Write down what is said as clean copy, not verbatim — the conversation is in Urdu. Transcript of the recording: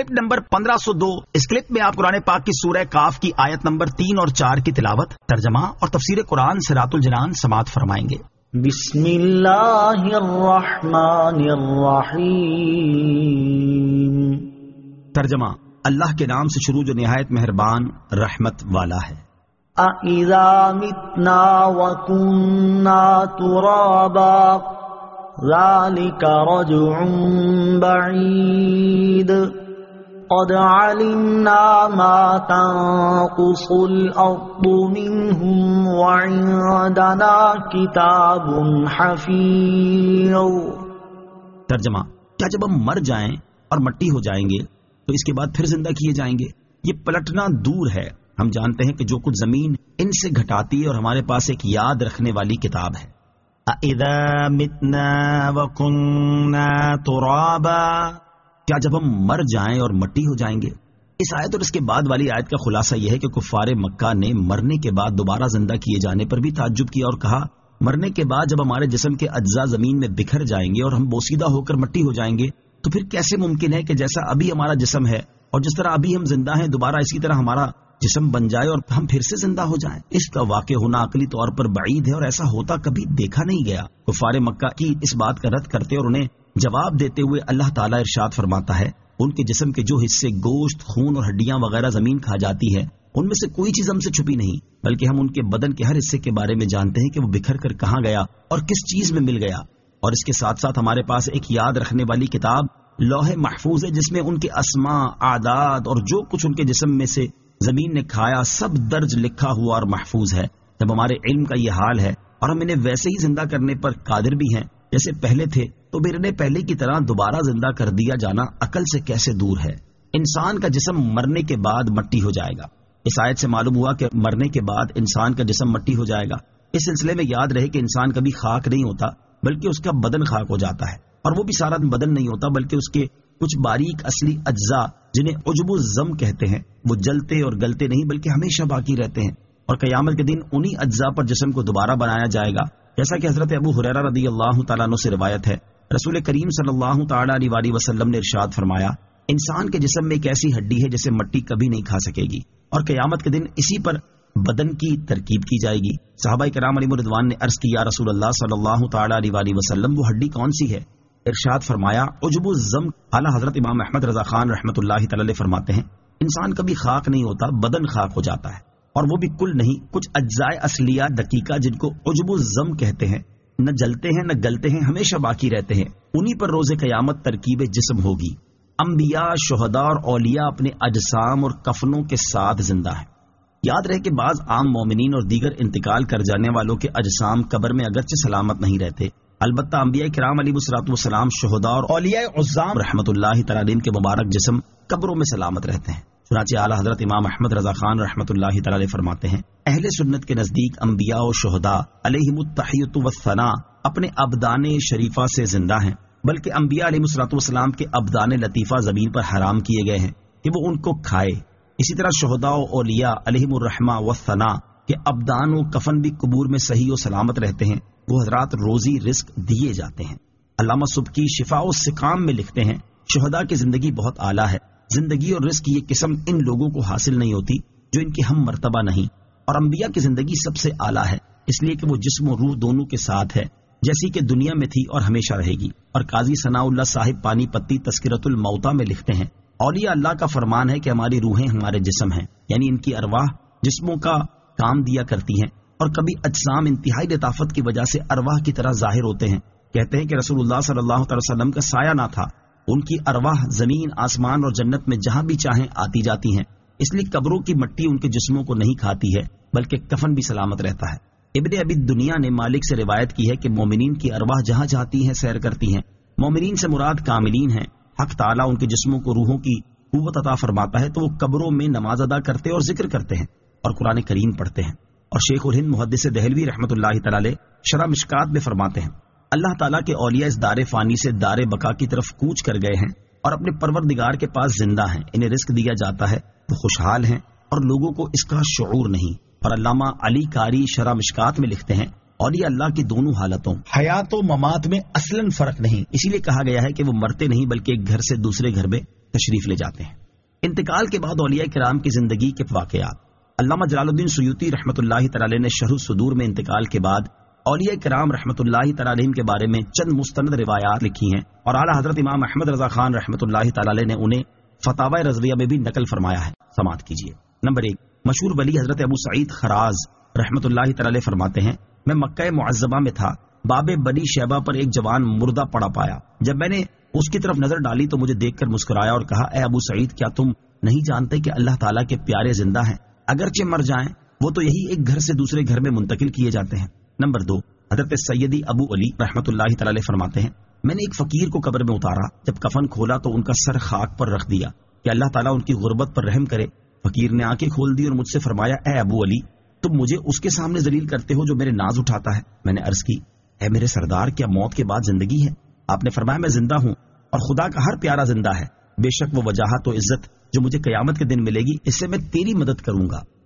Clip number 1502. اس کلپ میں آپ قرآن پاک کی سورہ کاف کی آیت نمبر 3 اور 4 کی تلاوت، ترجمہ اور تفسیر قرآن صراط الجنان سماعت فرمائیں گے. بسم اللہ الرحمن الرحیم. ترجمہ: اللہ کے نام سے شروع جو نہایت مہربان رحمت والا ہے. اَإِذَا مِتْنَا وَكُنَّا تُرَابًا ذَلِكَ رَجْعٌ بَعِيدٌ قَدْ عَلِمْنَا مَا تَنقُصُ الْأَرْضُ مِنْهُمْ وَعِندَنَا كِتَابٌ حَفِيظٌ. ترجمہ: کیا جب ہم مر جائیں اور مٹی ہو جائیں گے تو اس کے بعد پھر زندہ کیے جائیں گے؟ یہ پلٹنا دور ہے. ہم جانتے ہیں کہ جو کچھ زمین ان سے گھٹاتی ہے اور ہمارے پاس ایک یاد رکھنے والی کتاب ہے. اِذَا مِتْنَا وَكُنَّا تُرَابًا، کیا جب ہم مر جائیں اور مٹی ہو جائیں گے؟ اس آیت اور اس کے بعد والی آیت کا خلاصہ یہ ہے کہ کفار مکہ نے مرنے کے بعد دوبارہ زندہ کیے جانے پر بھی تعجب کیا اور کہا، مرنے کے بعد جب ہمارے جسم کے اجزاء زمین میں بکھر جائیں گے اور ہم بوسیدہ ہو کر مٹی ہو جائیں گے تو پھر کیسے ممکن ہے کہ جیسا ابھی ہمارا جسم ہے اور جس طرح ابھی ہم زندہ ہیں دوبارہ اسی طرح ہمارا جسم بن جائے اور ہم پھر سے زندہ ہو جائیں؟ اس کا واقع ہونا عقلی طور پر بعید ہے اور ایسا ہوتا کبھی دیکھا نہیں گیا. کفار مکہ کی اس بات کا رد کرتے اور انہیں جواب دیتے ہوئے اللہ تعالیٰ ارشاد فرماتا ہے، ان کے جسم کے جو حصے گوشت، خون اور ہڈیاں وغیرہ زمین کھا جاتی ہے ان میں سے کوئی چیز ہم سے چھپی نہیں، بلکہ ہم ان کے بدن کے ہر حصے کے بارے میں جانتے ہیں کہ وہ بکھر کر کہاں گیا اور کس چیز میں مل گیا. اور اس کے ساتھ ساتھ ہمارے پاس ایک یاد رکھنے والی کتاب لوح محفوظ ہے جس میں ان کے اسماء، اعداد اور جو کچھ ان کے جسم میں سے زمین نے کھایا سب درج لکھا ہوا اور محفوظ ہے. جب ہمارے علم کا یہ حال ہے اور ہم انہیں ویسے ہی زندہ کرنے پر قادر بھی ہیں جیسے پہلے تھے، تو پھر انہیں پہلے کی طرح دوبارہ زندہ کر دیا جانا عقل سے کیسے دور ہے؟ انسان کا جسم مرنے کے بعد مٹی ہو جائے گا. اس آیت سے معلوم ہوا کہ مرنے کے بعد انسان کا جسم مٹی ہو جائے گا. اس سلسلے میں یاد رہے کہ انسان کبھی خاک نہیں ہوتا بلکہ اس کا بدن خاک ہو جاتا ہے، اور وہ بھی سارا بدن نہیں ہوتا بلکہ اس کے کچھ باریک اصلی اجزاء جنہیں عجب الزم کہتے ہیں وہ جلتے اور گلتے نہیں بلکہ ہمیشہ باقی رہتے ہیں، اور قیامت کے دن انہی اجزاء پر جسم کو دوبارہ بنایا جائے گا. جیسا کہ حضرت ابو ہریرہ رضی اللہ تعالیٰ عنہ سے روایت ہے، رسول کریم صلی اللہ تعالیٰ علیہ وسلم نے ارشاد فرمایا، انسان کے جسم میں ایک ایسی ہڈی ہے جسے مٹی کبھی نہیں کھا سکے گی، اور قیامت کے دن اسی پر بدن کی ترکیب کی جائے گی. صحابہ کرام علیہم رضوان نے عرض کی، یا رسول اللہ صلی اللہ تعالیٰ علیہ وسلم وہ ہڈی کون سی ہے؟ ارشاد فرمایا، عجب الزم. اعلیٰ حضرت امام احمد رضا خان رحمۃ اللہ تعالی فرماتے ہیں، انسان کبھی خاک نہیں ہوتا، بدن خاک ہو جاتا ہے، اور وہ بھی کل نہیں، کچھ اجزاء اصلیہ دقیقہ جن کو عجب الزم کہتے ہیں نہ جلتے ہیں نہ گلتے ہیں، ہمیشہ باقی رہتے ہیں، انہی پر روز قیامت ترکیب جسم ہوگی. انبیاء، شہداء اور اولیاء اپنے اجسام اور کفنوں کے ساتھ زندہ ہیں. یاد رہے کہ بعض عام مومنین اور دیگر انتقال کر جانے والوں کے اجسام قبر میں اگرچہ سلامت نہیں رہتے، البتہ انبیاء کرام علیہ السلام، شہداء اور اولیاء عظام رحمۃ اللہ تعالیٰ علیہ کے مبارک جسم قبروں میں سلامت رہتے ہیں. چنانچہ اعلیٰ حضرت امام احمد رضا خان رحمۃ اللہ تعالیٰ فرماتے ہیں، اہل سنت کے نزدیک انبیاء و شہداء علیہم التحیۃ والثناء اپنے ابدان شریفہ سے زندہ ہیں، بلکہ انبیاء علیہ السلام کے ابدان لطیفہ زمین پر حرام کیے گئے ہیں کہ وہ ان کو کھائے. اسی طرح شہداء و اولیاء علیہم الرحمہ والثناء کے ابدان و کفن بھی قبور میں صحیح و سلامت رہتے ہیں، وہ حضرات روزی رزق دیے جاتے ہیں. علامہ سبکی شفاء و سقام میں لکھتے ہیں، شہداء کی زندگی بہت اعلیٰ ہے. زندگی اور رزق کی یہ قسم ان لوگوں کو حاصل نہیں ہوتی جو ان کی ہم مرتبہ نہیں، اور انبیاء کی زندگی سب سے اعلیٰ ہے اس لیے کہ وہ جسم و روح دونوں کے ساتھ ہے، جیسی کہ دنیا میں تھی اور ہمیشہ رہے گی. اور قاضی ثناء اللہ صاحب پانی پتی تذکرۃ الموتیٰ میں لکھتے ہیں، اولیاء اللہ کا فرمان ہے کہ ہماری روحیں ہمارے جسم ہیں، یعنی ان کی ارواح جسموں کا کام دیا کرتی ہیں، اور کبھی اجسام انتہائی لطافت کی وجہ سے ارواح کی طرح ظاہر ہوتے ہیں. کہتے ہیں کہ رسول اللہ صلی اللہ علیہ وسلم کا سایہ نہ تھا، ان کی ارواح زمین، آسمان اور جنت میں جہاں بھی چاہیں آتی جاتی ہیں، اس لیے قبروں کی مٹی ان کے جسموں کو نہیں کھاتی ہے بلکہ کفن بھی سلامت رہتا ہے. ابن ابی دنیا نے مالک سے روایت کی ہے کہ مومنین کی ارواح جہاں جاتی ہیں سیر کرتی ہیں. مومنین سے مراد کاملین ہیں. حق تعالیٰ ان کے جسموں کو روحوں کی قوت عطا فرماتا ہے تو وہ قبروں میں نماز ادا کرتے اور ذکر کرتے ہیں اور قرآن کریم پڑھتے ہیں. اور شیخ الہند محدث دہلوی رحمۃ اللہ تعالی شرح مشکات میں فرماتے ہیں، اللہ تعالیٰ کے اولیاء اس دار فانی سے دار بقا کی طرف کوچ کر گئے ہیں اور اپنے پروردگار کے پاس زندہ ہیں، انہیں رزق دیا جاتا ہے، وہ خوشحال ہیں اور لوگوں کو اس کا شعور نہیں. اور علامہ علی قاری شرح مشکات میں لکھتے ہیں، اولیاء اللہ کی دونوں حالتوں حیات و ممات میں اصلاً فرق نہیں، اسی لیے کہا گیا ہے کہ وہ مرتے نہیں بلکہ ایک گھر سے دوسرے گھر میں تشریف لے جاتے ہیں. انتقال کے بعد اولیاء کرام کی زندگی کے واقعات۔ علامہ جلال الدین سیوطی رحمۃ اللہ تعالی نے شرح الصدور میں انتقال کے بعد اولیاء کرام رحمۃ اللہ تعالی کے بارے میں چند مستند روایات لکھی ہیں، اور اعلیٰ حضرت امام احمد رضا خان رحمۃ اللہ تعالی نے انہیں فتاوی رضویہ میں بھی نقل فرمایا ہے۔ سماعت کیجیے۔ نمبر 1، مشہور ولی حضرت ابو سعید خراز رحمۃ اللہ تعالی فرماتے ہیں، میں مکہ معظمہ میں تھا، باب بنی شیبہ پر ایک جوان مردہ پڑا پایا۔ جب میں نے اس کی طرف نظر ڈالی تو مجھے دیکھ کر مسکرایا اور کہا، اے ابو سعید، کیا تم نہیں جانتے کہ اللہ تعالیٰ کے پیارے زندہ ہیں؟ اگرچہ مر جائیں وہ تو یہی ایک گھر سے دوسرے گھر میں منتقل کیے جاتے ہیں۔ نمبر 2، حضرت سیدی ابو علی رحمۃ اللہ تعالی فرماتے ہیں، میں نے ایک فقیر کو قبر میں اتارا، جب کفن کھولا تو ان کا سر خاک پر رکھ دیا کہ اللہ تعالیٰ ان کی غربت پر رحم کرے۔ فقیر نے آنکھیں کھول دی اور مجھ سے فرمایا، اے ابو علی، تم مجھے اس کے سامنے ذلیل کرتے ہو جو میرے ناز اٹھاتا ہے۔ میں نے عرض کی، اے میرے سردار، کیا موت کے بعد زندگی ہے؟ آپ نے فرمایا، میں زندہ ہوں اور خدا کا ہر پیارا زندہ ہے، بے شک وہ وجاہت و عزت جو مجھے قیامت کے دن ملے گی، اس سے میں تیری مدد کروں گا۔